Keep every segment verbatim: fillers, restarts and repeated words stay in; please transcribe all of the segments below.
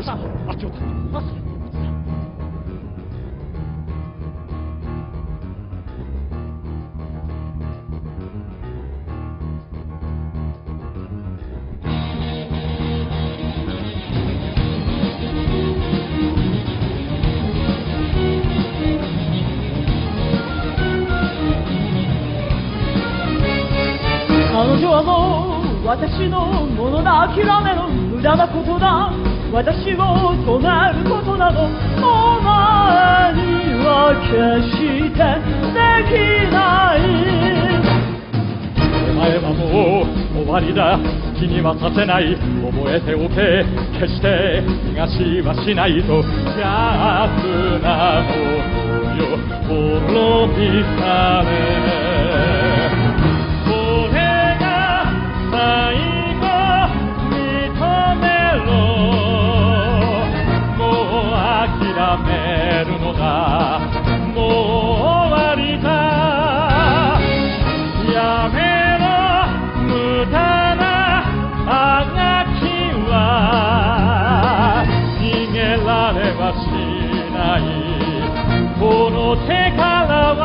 した。あっちを立ってます。 彼女はもう私のものだ。諦めろ、無駄なことだ。私を止めることなどお前には決してできない。 お前はもう終わりだ。気にはさせない。覚えておけ。決して逃がしはしないと。逆なのよ滅びたね。やめるのだ。もう終わりだ。やめろ無駄なあがきは。逃げられはしない。この手から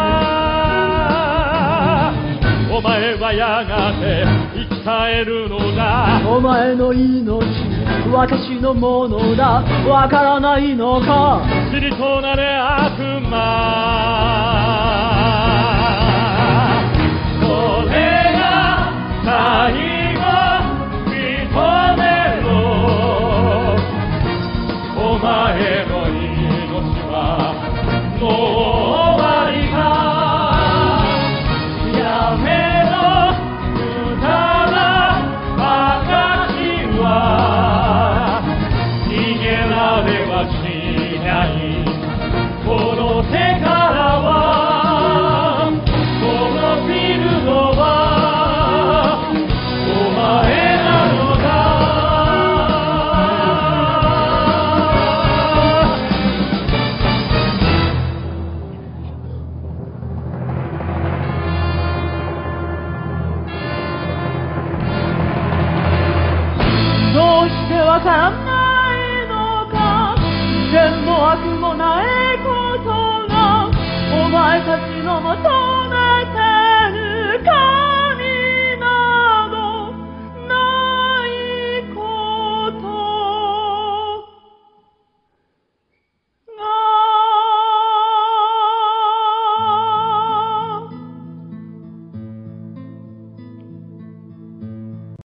は。お前はやがて生き絶えるのだ。 お前の命私のものだ。わからないのか。 塵となれ悪魔。それが最後認めろ。お前の命はもう終わりだ。やめろ無駄なあがきは。逃げられはしない。この手からは滅びるのはお前なのだ。 どうしてわからないのか。善も悪もないことがお前たちのもと